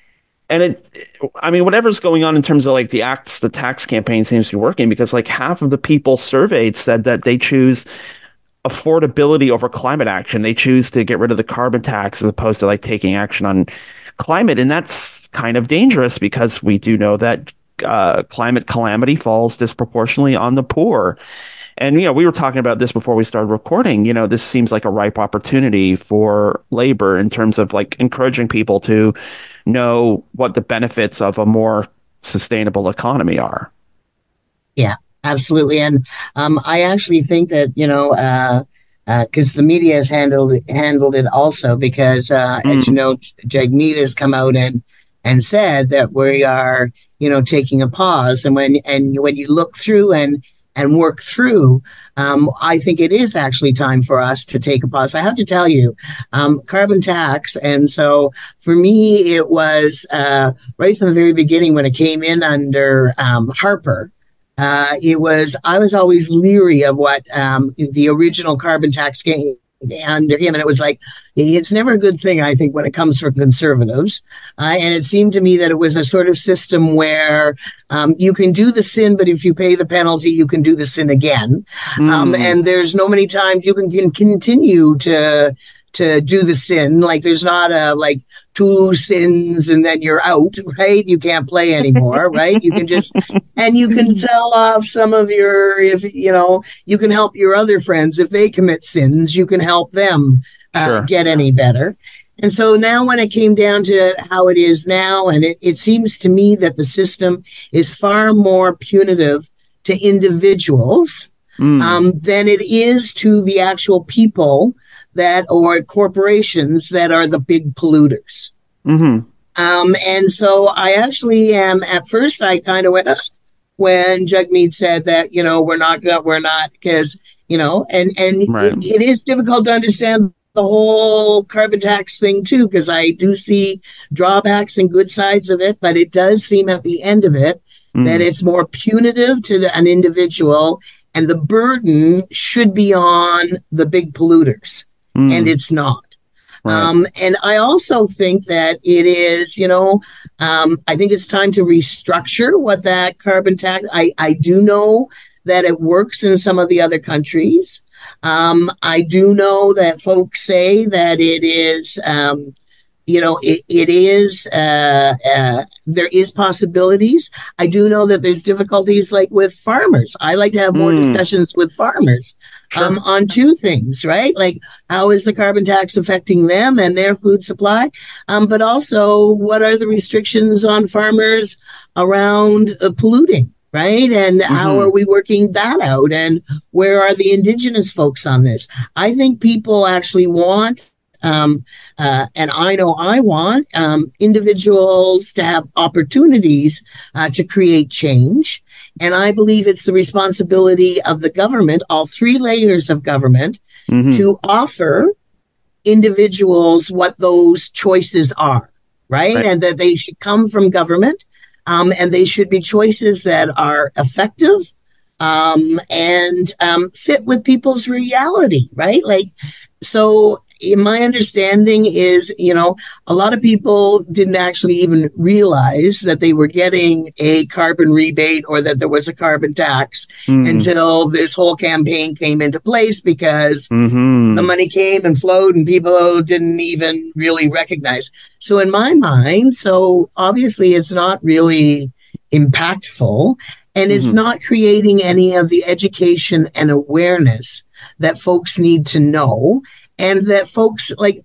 And it, I mean, whatever's going on in terms of like the acts, the tax campaign seems to be working, because like half of the people surveyed said that they choose affordability over climate action. They choose to get rid of the carbon tax as opposed to like taking action on climate. And that's kind of dangerous because we do know that uh, climate calamity falls disproportionately on the poor. And, you know, we were talking about this before we started recording. You know, this seems like a ripe opportunity for labor in terms of like encouraging people to know what the benefits of a more sustainable economy are. Yeah, absolutely. And um, I actually think that, you know, uh, because uh, the media has handled handled it also because, uh, mm. as you know, Jagmeet has come out and and said that we are, you know, taking a pause. And when and when you look through and and work through, um, I think it is actually time for us to take a pause. I have to tell you, um, carbon tax. And so for me, it was uh, right from the very beginning when it came in under um, Harper. Uh, it was, I was always leery of what um, the original carbon tax came under him. And it was like, it's never a good thing, I think, when it comes from Conservatives. Uh, and it seemed to me that it was a sort of system where um, you can do the sin, but if you pay the penalty, you can do the sin again. Mm. Um, and there's no many times you can, can continue to to do the sin. Like there's not a like two sins and then you're out, right? You can't play anymore, right? You can just, and you can sell off some of your, if you know, you can help your other friends. If they commit sins, you can help them uh, sure. get any better. And so now when it came down to how it is now, and it, it seems to me that the system is far more punitive to individuals mm. um, than it is to the actual people that or corporations that are the big polluters. Mm-hmm. Um, and so I actually am, at first I kind of went, when Jagmeet said that, you know, we're not, we're not, because, you know, and, and right. it, it is difficult to understand the whole carbon tax thing too, because I do see drawbacks and good sides of it, but it does seem at the end of it mm. that it's more punitive to the, an individual and the burden should be on the big polluters, mm. and it's not. Right. Um, and I also think that it is, you know, um, I think it's time to restructure what that carbon tax. I, I do know that it works in some of the other countries. Um, I do know that folks say that it is, um, you know, it, it is, uh, uh, there is possibilities. I do know that there's difficulties like with farmers. I like to have more mm. discussions with farmers sure. um, on two things, right? Like how is the carbon tax affecting them and their food supply? Um, but also what are the restrictions on farmers around uh, polluting? Right. And mm-hmm. how are we working that out? And where are the indigenous folks on this? I think people actually want, um, uh, and I know I want um, individuals to have opportunities uh, to create change. And I believe it's the responsibility of the government, all three layers of government, mm-hmm. to offer individuals what those choices are. Right? right. And that they should come from government. Um, and they should be choices that are effective um, and um, fit with people's reality, right? Like, so in my understanding is, you know, a lot of people didn't actually even realize that they were getting a carbon rebate or that there was a carbon tax mm. until this whole campaign came into place because mm-hmm. the money came and flowed and people didn't even really recognize. So in my mind, so obviously it's not really impactful and it's mm-hmm. not creating any of the education and awareness that folks need to know. And that folks, like,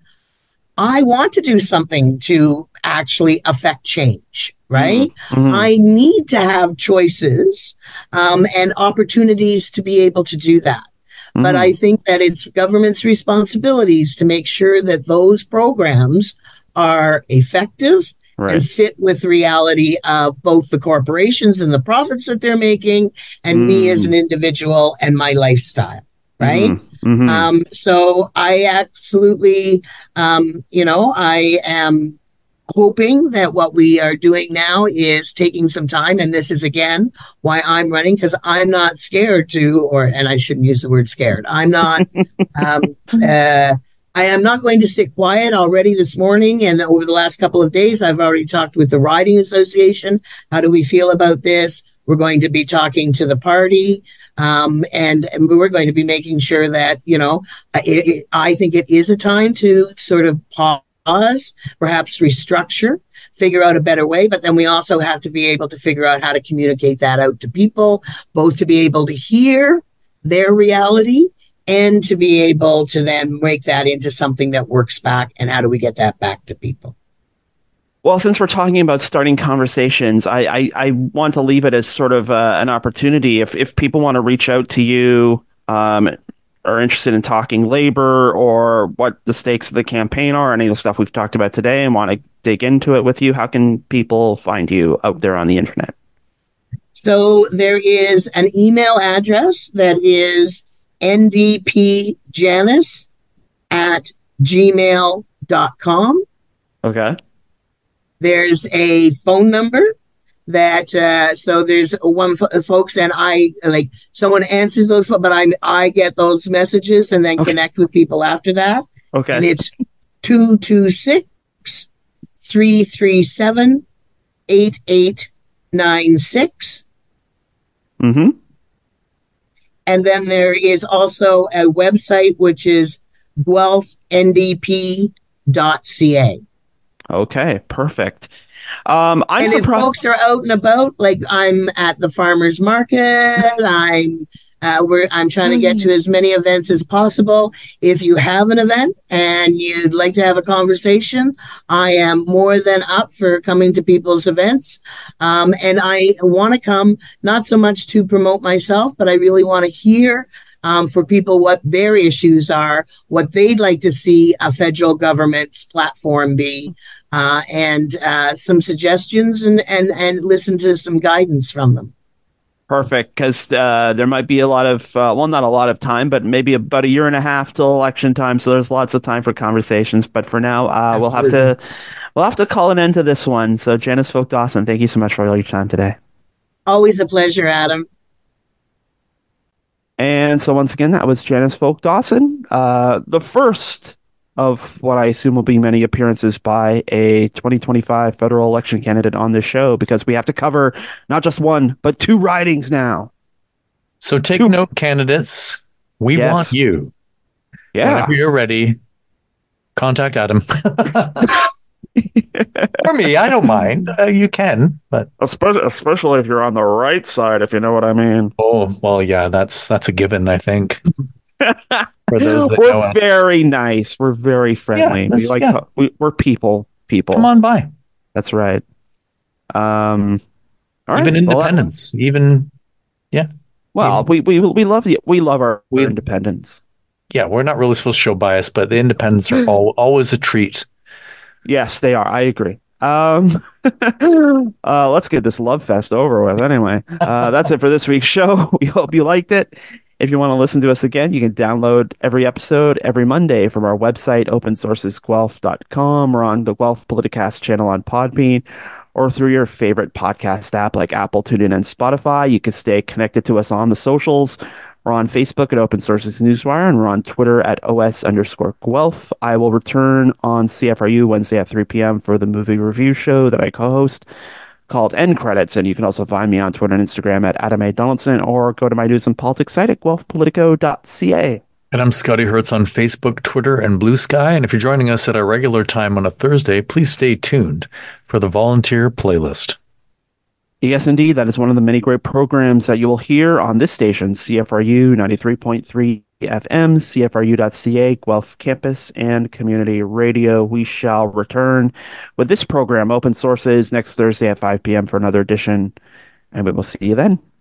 I want to do something to actually affect change, right? Mm-hmm. I need to have choices um, and opportunities to be able to do that. Mm-hmm. But I think that it's government's responsibilities to make sure that those programs are effective right. and fit with reality of both the corporations and the profits that they're making and mm. me as an individual and my lifestyle, right? Mm. Mm-hmm. Um, so I absolutely, um, you know, I am hoping that what we are doing now is taking some time. And this is, again, why I'm running, because I'm not scared to, or, and I shouldn't use the word scared. I'm not, um, uh, I am not going to sit quiet already this morning. And over the last couple of days, I've already talked with the Riding Association. How do we feel about this? We're going to be talking to the party. Um, and, and we're going to be making sure that, you know, it, it, I think it is a time to sort of pause, perhaps restructure, figure out a better way. But then we also have to be able to figure out how to communicate that out to people, both to be able to hear their reality and to be able to then make that into something that works back. And how do we get that back to people? Well, since we're talking about starting conversations, I, I, I want to leave it as sort of uh, an opportunity. If if people want to reach out to you, um, are interested in talking labor or what the stakes of the campaign are, any of the stuff we've talked about today, and want to dig into it with you, how can people find you out there on the internet? So there is an email address that is n d p janice at gmail dot com. Okay. There's a phone number that, uh, so there's one f- folks and I like someone answers those, but I, I get those messages and then okay. connect with people after that. Okay. And it's two two six, three three seven, eight eight nine six. Mm-hmm. And then there is also a website, which is guelph n d p dot c a. Okay, perfect. Um, I'm and surprised. If folks are out and about, like I'm at the farmers market, I'm uh, we're I'm trying to get to as many events as possible. If you have an event and you'd like to have a conversation, I am more than up for coming to people's events. Um, and I want to come not so much to promote myself, but I really want to hear Um, for people what their issues are, what they'd like to see a federal government's platform be, uh, and uh, some suggestions and, and, and listen to some guidance from them. Perfect, because uh, there might be a lot of, uh, well, not a lot of time, but maybe about a year and a half till election time, so there's lots of time for conversations. But for now, uh, we'll have to we'll have to call an end to this one. So Janice Folk Dawson, thank you so much for all your time today. Always a pleasure, Adam. And so once again, that was Janice Folk Dawson, uh, the first of what I assume will be many appearances by a twenty twenty-five federal election candidate on this show, because we have to cover not just one, but two ridings now. So take Two. note, candidates. We Yes. want you. Yeah. Whenever you're ready, contact Adam. Or me, I don't mind. Uh, you can, but Especially, especially if you're on the right side, if you know what I mean. oh well, yeah, that's that's a given, I think. For those that know We're us. very nice. We're very friendly. Yeah, we that's- like yeah. to, we, we're people. People. Come on by. That's right. Um, all right. Even Well, that- independence, even Well, we, we we love the we love our, We- our independence. yeah, we're not really supposed to show bias, but the independents are all, always a treat. Yes, they are. I agree. Um, uh, let's get this love fest over with. Anyway, uh, that's it for this week's show. We hope you liked it. If you want to listen to us again, you can download every episode every Monday from our website, open sources guelph dot com, or on the Guelph Politicast channel on Podbean, or through your favorite podcast app like Apple, TuneIn, and Spotify. You can stay connected to us on the socials. We're on Facebook at Open Sources Newswire, and we're on Twitter at OS underscore Guelph. I will return on C F R U Wednesday at three p.m. for the movie review show that I co-host called End Credits, and you can also find me on Twitter and Instagram at Adam A. Donaldson, or go to my news and politics site at guelph politico dot c a. And I'm Scotty Hertz on Facebook, Twitter, and Blue Sky. And if you're joining us at our regular time on a Thursday, please stay tuned for the volunteer playlist. Yes, indeed. That is one of the many great programs that you will hear on this station, C F R U ninety-three point three F M, C F R U dot C A, Guelph Campus, and Community Radio. We shall return with this program, Open Sources, next Thursday at five p.m. for another edition, and we will see you then.